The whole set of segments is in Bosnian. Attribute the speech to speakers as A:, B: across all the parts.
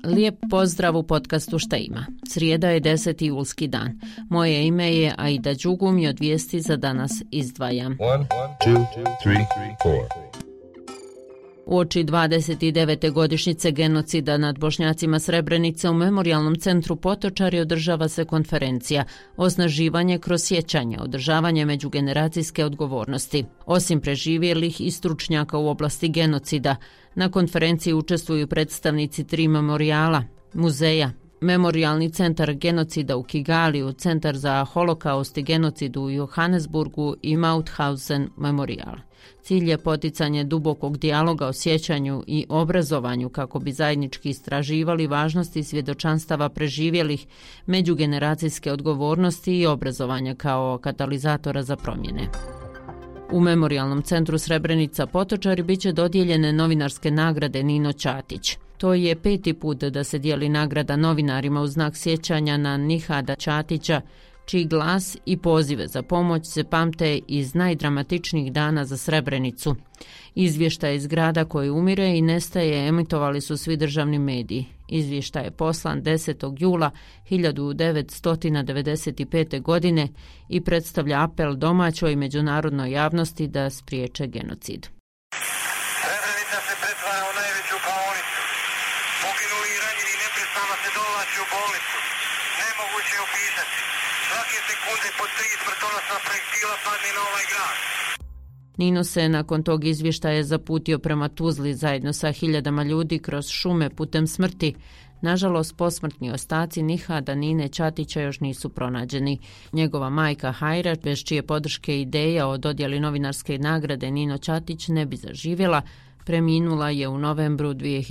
A: Lijep pozdrav u podcastu Šta ima. Srijeda je 10. julski dan. Moje ime je Aida Đugum i od vijesti za danas izdvajam.
B: 1, 2, 3, 4.
A: Uoči 29. godišnjice genocida nad Bošnjacima Srebrenice u Memorijalnom centru Potočari održava se konferencija Osnaživanje kroz sjećanje, održavanje međugeneracijske odgovornosti. Osim preživjelih i stručnjaka u oblasti genocida, na konferenciji učestvuju predstavnici 3 memorijala, muzeja, Memorijalni centar genocida u Kigaliju, Centar za holokaust i genocid u Johannesburgu i Mauthausen memorijal. Cilj je poticanje dubokog dijaloga o sjećanju i obrazovanju kako bi zajednički istraživali važnosti svjedočanstava preživjelih, međugeneracijske odgovornosti i obrazovanja kao katalizatora za promjene. U Memorijalnom centru Srebrenica Potočari bit će dodijeljene novinarske nagrade Nino Ćatić. To je 5. put da se dijeli nagrada novinarima u znak sjećanja na Nihada Ćatića, čiji glas i pozive za pomoć se pamte iz najdramatičnijih dana za Srebrenicu. Izvještaj iz grada koji umire i nestaje emitovali su svi državni mediji. Izvještaj je poslan 10. jula 1995. godine i predstavlja apel domaćoj i međunarodnoj javnosti da spriječe genocid.
C: Srebrenica se pretvara u najveću klaonicu. Poginuli i ranjeni neprestano se dovlači u bolnicu. Nemoguće je opisati. Svake sekunde po 3 smrtonosna projektila padne na ovaj grad.
A: Nino se nakon tog izvještaja zaputio prema Tuzli zajedno sa hiljadama ljudi kroz šume putem smrti. Nažalost, posmrtni ostaci Nihada Nine Ćatića još nisu pronađeni. Njegova majka Hajra, bez čije podrške ideja o dodjeli novinarske nagrade Nino Ćatić ne bi zaživjela, preminula je u novembru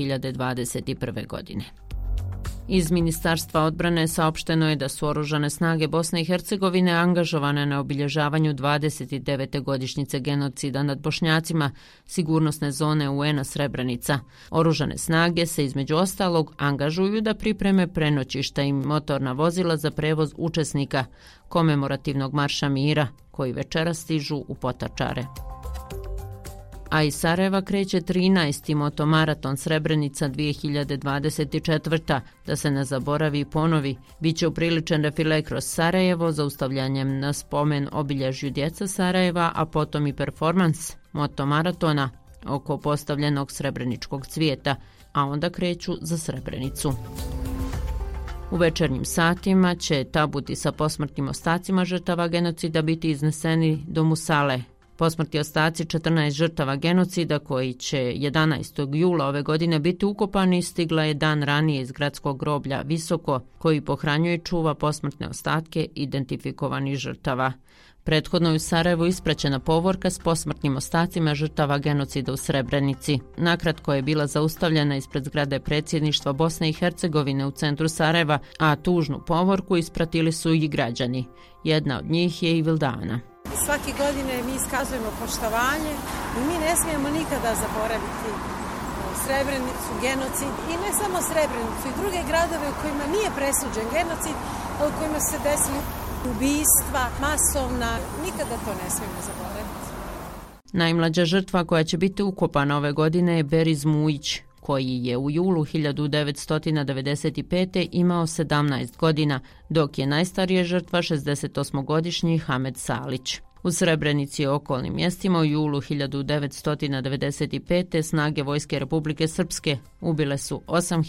A: 2021. godine. Iz Ministarstva odbrane saopšteno je da su oružane snage Bosne i Hercegovine angažovane na obilježavanju 29. godišnjice genocida nad Bošnjacima sigurnosne zone UN-a Srebrenica. Oružane snage se između ostalog angažuju da pripreme prenoćišta i motorna vozila za prevoz učesnika komemorativnog marša mira koji večeras stižu u Potočare. A iz Sarajeva kreće 13. motomaraton Srebrenica 2024. Da se ne zaboravi i ponovi, bit će upriličen defile kroz Sarajevo zaustavljanjem na spomen obilježju djeca Sarajeva, a potom i performans motomaratona oko postavljenog srebreničkog cvijeta, a onda kreću za Srebrenicu. U večernjim satima će tabuti sa posmrtnim ostacima žrtava genocida biti izneseni do Musale. Posmrtni ostaci 14 žrtava genocida koji će 11. jula ove godine biti ukopani stigla je dan ranije iz gradskog groblja Visoko, koji pohranjuje i čuva posmrtne ostatke identifikovanih žrtava. Prethodno je u Sarajevu ispraćena povorka s posmrtnim ostacima žrtava genocida u Srebrenici. Nakratko je bila zaustavljena ispred zgrade predsjedništva Bosne i Hercegovine u centru Sarajeva, a tužnu povorku ispratili su i građani. Jedna od njih je i Vildana.
D: Svake godine mi iskazujemo poštovanje i mi ne smijemo nikada zaboraviti Srebrenicu, genocid i ne samo Srebrenicu i druge gradove u kojima nije presuđen genocid, a u kojima se desili ubistva, masovna. Nikada to ne smijemo zaboraviti.
A: Najmlađa žrtva koja će biti ukopana ove godine je Beriz Mujić, koji je u julu 1995. imao 17 godina, dok je najstarija žrtva 68-godišnji Hamed Salić. U Srebrenici i okolnim mjestima u julu 1995. snage Vojske Republike Srpske ubile su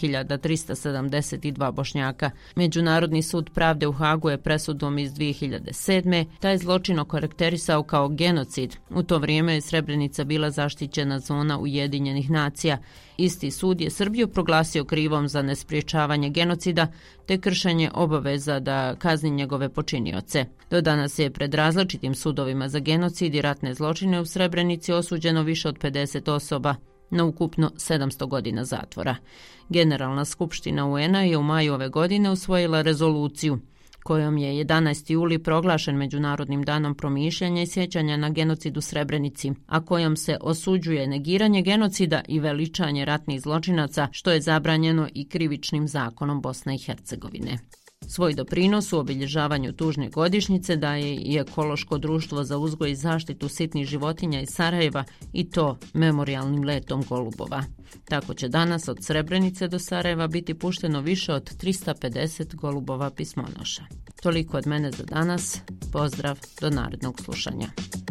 A: 8.372 Bošnjaka. Međunarodni sud pravde u Hagu je presudom iz 2007. taj zločin okarakterisao kao genocid. U to vrijeme je Srebrenica bila zaštićena zona Ujedinjenih nacija. Isti sud je Srbiju proglasio krivom za nespriječavanje genocida te kršenje obaveza da kazni njegove počinioce. Do danas je pred različitim sudovima za genocid i ratne zločine u Srebrenici osuđeno više od 50 osoba na ukupno 700 godina zatvora. Generalna skupština UN-a je u maju ove godine usvojila rezoluciju kojom je 11. juli proglašen Međunarodnim danom promišljanja i sjećanja na genocid u Srebrenici, a kojom se osuđuje negiranje genocida i veličanje ratnih zločinaca, što je zabranjeno i krivičnim zakonom Bosne i Hercegovine. Svoj doprinos u obilježavanju tužne godišnjice daje i Ekološko društvo za uzgoj i zaštitu sitnih životinja iz Sarajeva i to memorijalnim letom golubova. Tako će danas od Srebrenice do Sarajeva biti pušteno više od 350 golubova pismonoša. Toliko od mene za danas. Pozdrav, do narednog slušanja.